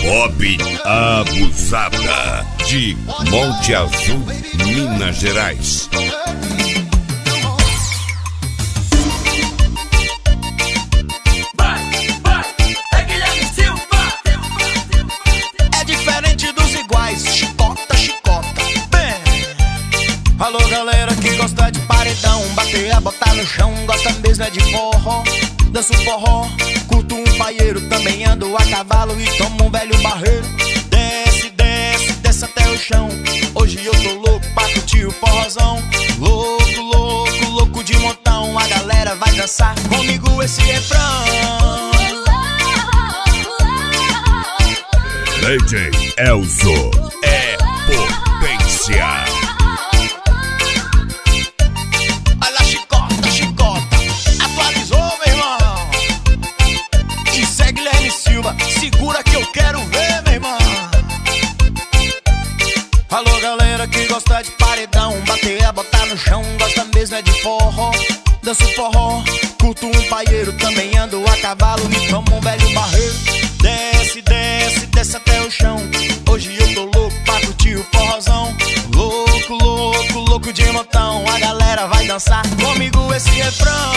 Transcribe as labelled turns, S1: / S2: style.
S1: Bob Abusada, de Monte Azul, Minas Gerais.
S2: É Guilherme Silva. É diferente dos iguais, chicota, chicota. Bem, alô galera que gosta de paredão, bater, botar no chão, gosta mesmo é de forró. Danço forró, curto um paieiro, também ando a cavalo e tomo um velho barreiro. Desce, desce, desce até o chão. Hoje eu tô louco pra curtir o forrozão. Louco, louco, louco de montão. A galera vai dançar comigo esse refrão.
S1: DJ Elzo é potência.
S2: Segura que eu quero ver, meu irmão. Alô galera que gosta de paredão, bater, botar no chão, gosta mesmo é de forró. Danço forró, curto um paieiro, também ando a cavalo e tomo um velho barreiro. Desce, desce, desce até o chão. Hoje eu tô louco pra curtir o forrozão. Louco, louco, louco de montão. A galera vai dançar comigo esse refrão.